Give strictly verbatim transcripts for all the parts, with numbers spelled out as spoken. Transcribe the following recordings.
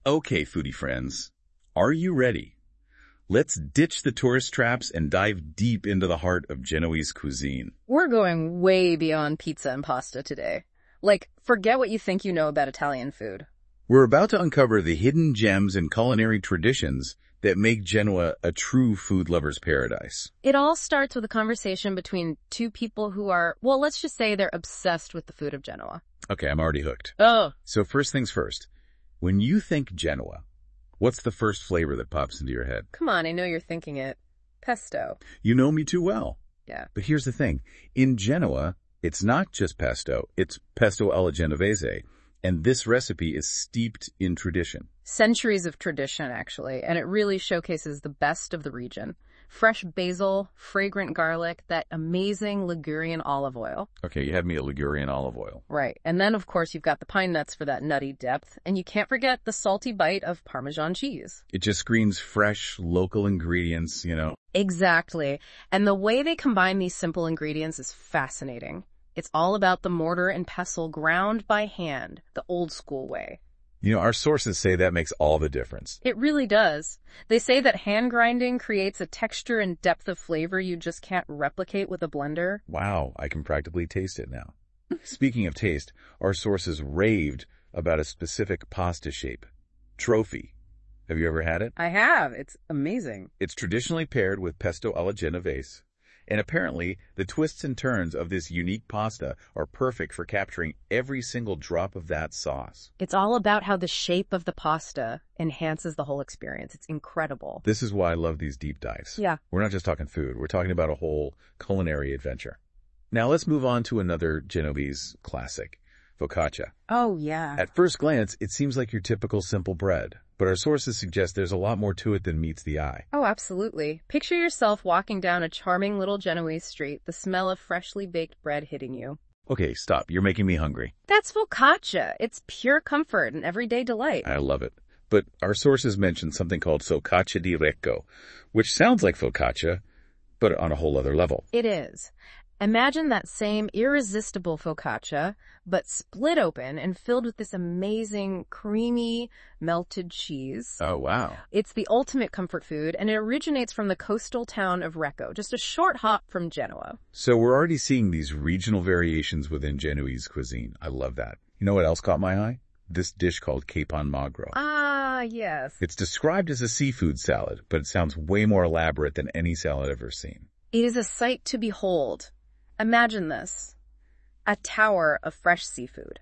Okay, foodie friends, are you ready? Let's ditch the tourist traps and dive deep into the heart of Genoese cuisine. We're going way beyond pizza and pasta today. Like, forget what you think you know about Italian food. We're about to uncover the hidden gems and culinary traditions that make Genoa a true food lover's paradise. It all starts with a conversation between two people who are, well, let's just say they're obsessed with the food of Genoa. Okay, I'm already hooked. Oh. So first things first, when you think Genoa, what's the first flavor that pops into your head? Come on, I know you're thinking it. Pesto. You know me too well. Yeah. But here's the thing. In Genoa, it's not just pesto, it's pesto alla genovese. And this recipe is steeped in tradition. Centuries of tradition, actually, and it really showcases the best of the region. Fresh basil, fragrant garlic, that amazing Ligurian olive oil. Okay, you had me at Ligurian olive oil. Right. And then, of course, you've got the pine nuts for that nutty depth, and you can't forget the salty bite of Parmesan cheese. It just screams fresh, local ingredients, you know. Exactly. And the way they combine these simple ingredients is fascinating. It's all about the mortar and pestle ground by hand, the old school way. You know, our sources say that makes all the difference. It really does. They say that hand grinding creates a texture and depth of flavor you just can't replicate with a blender. Wow, I can practically taste it now. Speaking of taste, our sources raved about a specific pasta shape. Trophy. Have you ever had it? I have. It's amazing. It's traditionally paired with pesto alla genovese. And apparently, the twists and turns of this unique pasta are perfect for capturing every single drop of that sauce. It's all about how the shape of the pasta enhances the whole experience. It's incredible. This is why I love these deep dives. Yeah. We're not just talking food. We're talking about a whole culinary adventure. Now let's move on to another Genovese classic, focaccia. Oh, yeah. At first glance, it seems like your typical simple bread. But our sources suggest there's a lot more to it than meets the eye. Oh, absolutely. Picture yourself walking down a charming little Genoese street, the smell of freshly baked bread hitting you. Okay, stop. You're making me hungry. That's focaccia. It's pure comfort and everyday delight. I love it. But our sources mention something called focaccia di Recco, which sounds like focaccia, but on a whole other level. It is. Imagine that same irresistible focaccia, but split open and filled with this amazing, creamy, melted cheese. Oh, wow. It's the ultimate comfort food, and it originates from the coastal town of Recco, just a short hop from Genoa. So we're already seeing these regional variations within Genoese cuisine. I love that. You know what else caught my eye? This dish called capon magro. Ah, yes. It's described as a seafood salad, but it sounds way more elaborate than any salad I've ever seen. It is a sight to behold. Imagine this. A tower of fresh seafood.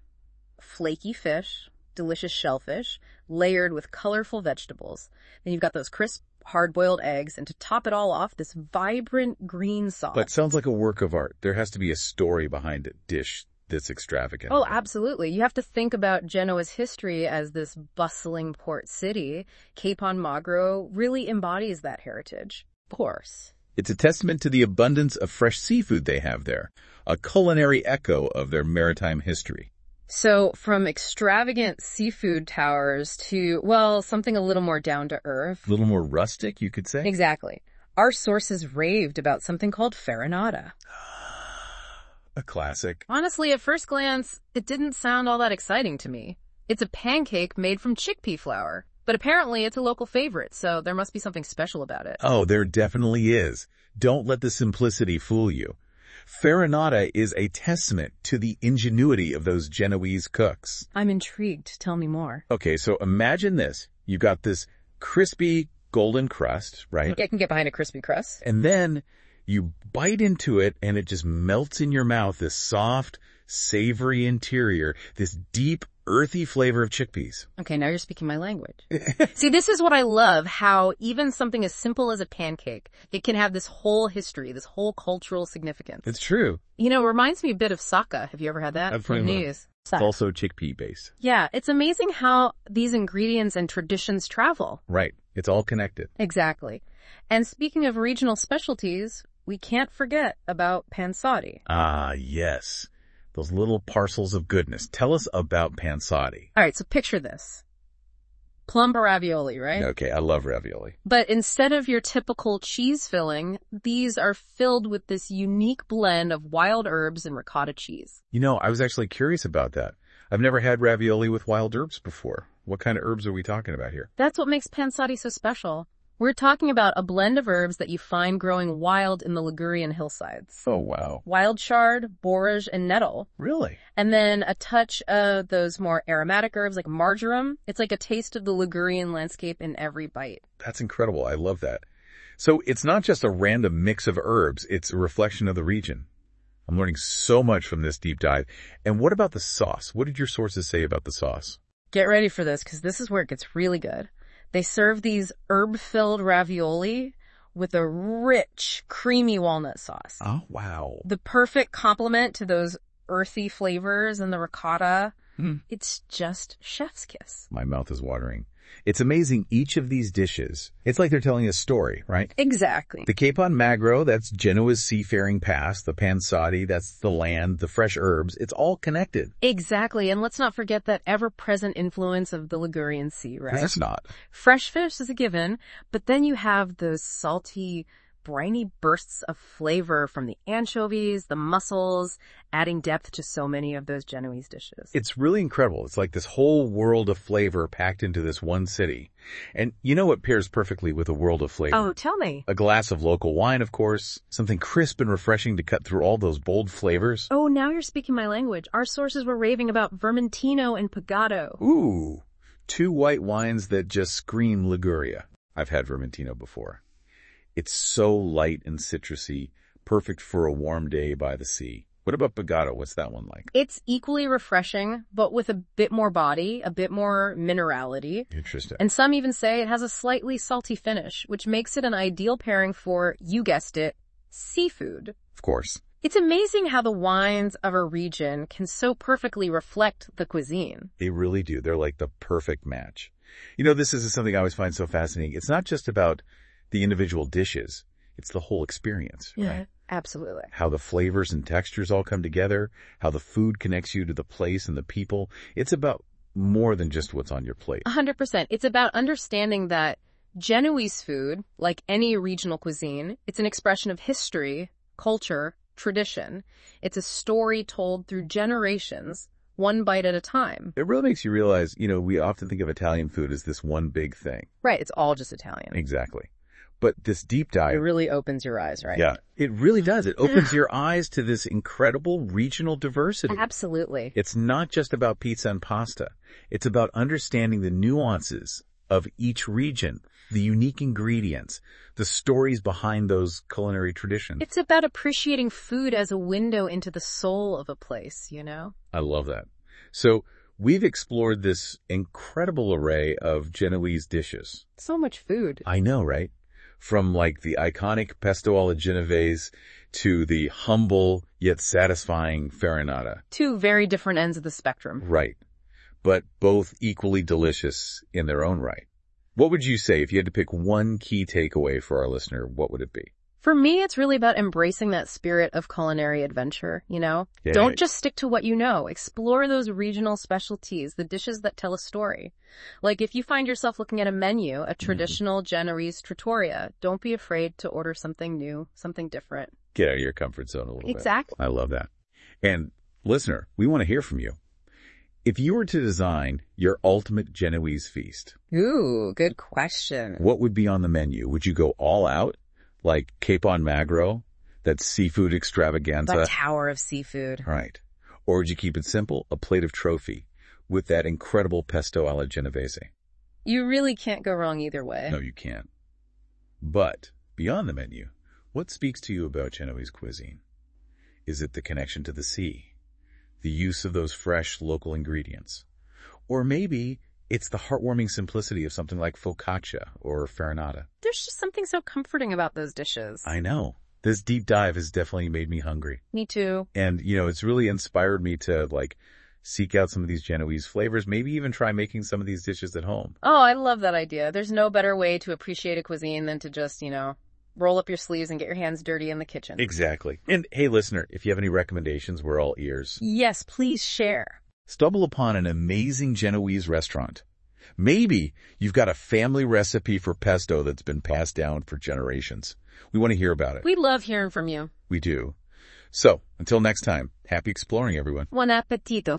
Flaky fish, delicious shellfish, layered with colorful vegetables. Then you've got those crisp, hard-boiled eggs, and to top it all off, this vibrant green sauce. But sounds like a work of art. There has to be a story behind a dish this extravagant. Oh, absolutely. You have to think about Genoa's history as this bustling port city. Capon Magro really embodies that heritage. Of course. It's a testament to the abundance of fresh seafood they have there, a culinary echo of their maritime history. So from extravagant seafood towers to, well, something a little more down to earth. A little more rustic, you could say? Exactly. Our sources raved about something called farinata. A classic. Honestly, at first glance, it didn't sound all that exciting to me. It's a pancake made from chickpea flour. But apparently it's a local favorite, so there must be something special about it. Oh, there definitely is. Don't let the simplicity fool you. Farinata is a testament to the ingenuity of those Genoese cooks. I'm intrigued. Tell me more. Okay, so imagine this. You've got this crispy golden crust, right? I can get behind a crispy crust. And then you bite into it and it just melts in your mouth, this soft, savory interior, this deep, earthy flavor of chickpeas. Okay, now you're speaking my language. See, this is what I love, how even something as simple as a pancake, it can have this whole history, this whole cultural significance. It's true. You know, it reminds me a bit of saka. Have you ever had that? Absolutely. It's also chickpea based. Yeah, it's amazing how these ingredients and traditions travel. Right. It's all connected. Exactly. And speaking of regional specialties, we can't forget about pansati. Ah, yes. Those little parcels of goodness. Tell us about pansati. All right, so picture this. Plum ravioli, right? Okay, I love ravioli. But instead of your typical cheese filling, these are filled with this unique blend of wild herbs and ricotta cheese. You know, I was actually curious about that. I've never had ravioli with wild herbs before. What kind of herbs are we talking about here? That's what makes pansati so special. We're talking about a blend of herbs that you find growing wild in the Ligurian hillsides. Oh, wow. Wild chard, borage, and nettle. Really? And then a touch of those more aromatic herbs like marjoram. It's like a taste of the Ligurian landscape in every bite. That's incredible. I love that. So it's not just a random mix of herbs. It's a reflection of the region. I'm learning so much from this deep dive. And what about the sauce? What did your sources say about the sauce? Get ready for this, because this is where it gets really good. They serve these herb-filled ravioli with a rich, creamy walnut sauce. Oh, wow. The perfect complement to those earthy flavors and the ricotta. Mm. It's just chef's kiss. My mouth is watering. It's amazing, each of these dishes. It's like they're telling a story, right? Exactly. The Capon Magro, that's Genoa's seafaring past. The pansati, that's the land. The fresh herbs, it's all connected. Exactly. And let's not forget that ever-present influence of the Ligurian Sea, right? That's not. Fresh fish is a given, but then you have those salty, briny bursts of flavor from the anchovies, the mussels, adding depth to so many of those Genoese dishes. It's really incredible. It's like this whole world of flavor packed into this one city. And you know what pairs perfectly with a world of flavor? Oh, tell me. A glass of local wine, of course. Something crisp and refreshing to cut through all those bold flavors. Oh, now you're speaking my language. Our sources were raving about Vermentino and Pagato. Ooh, two white wines that just scream Liguria. I've had Vermentino before. It's so light and citrusy, perfect for a warm day by the sea. What about Pagato? What's that one like? It's equally refreshing, but with a bit more body, a bit more minerality. Interesting. And some even say it has a slightly salty finish, which makes it an ideal pairing for, you guessed it, seafood. Of course. It's amazing how the wines of a region can so perfectly reflect the cuisine. They really do. They're like the perfect match. You know, this is something I always find so fascinating. It's not just about the individual dishes. It's the whole experience, right? Absolutely. How the flavors and textures all come together, how the food connects you to the place and the people. It's about more than just what's on your plate. A hundred percent. It's about understanding that Genoese food, like any regional cuisine, it's an expression of history, culture, tradition. It's a story told through generations, one bite at a time. It really makes you realize, you know, we often think of Italian food as this one big thing. Right. It's all just Italian. Exactly. But this deep dive... It really opens your eyes, right? Yeah, it really does. It opens your eyes to this incredible regional diversity. Absolutely. It's not just about pizza and pasta. It's about understanding the nuances of each region, the unique ingredients, the stories behind those culinary traditions. It's about appreciating food as a window into the soul of a place, you know? I love that. So we've explored this incredible array of Genoese dishes. So much food. I know, right? From like the iconic pesto alla genovese to the humble yet satisfying farinata. Two very different ends of the spectrum. Right. But both equally delicious in their own right. What would you say if you had to pick one key takeaway for our listener? What would it be? For me, it's really about embracing that spirit of culinary adventure, you know? Yeah. Don't just stick to what you know. Explore those regional specialties, the dishes that tell a story. Like if you find yourself looking at a menu, a traditional mm-hmm. Genoese trattoria, don't be afraid to order something new, something different. Get out of your comfort zone a little exactly. bit. Exactly. I love that. And listener, we want to hear from you. If you were to design your ultimate Genoese feast. Ooh, good question. What would be on the menu? Would you go all out? Like Capon Magro, that seafood extravaganza. The tower of seafood. Right. Or would you keep it simple, a plate of trophy with that incredible pesto alla genovese? You really can't go wrong either way. No, you can't. But beyond the menu, what speaks to you about Genoese cuisine? Is it the connection to the sea? The use of those fresh local ingredients? Or maybe it's the heartwarming simplicity of something like focaccia or farinata. There's just something so comforting about those dishes. I know. This deep dive has definitely made me hungry. Me too. And, you know, it's really inspired me to, like, seek out some of these Genoese flavors, maybe even try making some of these dishes at home. Oh, I love that idea. There's no better way to appreciate a cuisine than to just, you know, roll up your sleeves and get your hands dirty in the kitchen. Exactly. And, hey, listener, if you have any recommendations, we're all ears. Yes, please share. Stumble upon an amazing Genoese restaurant. Maybe you've got a family recipe for pesto that's been passed down for generations. We want to hear about it. We love hearing from you. We do. So, until next time, happy exploring, everyone. Buon appetito.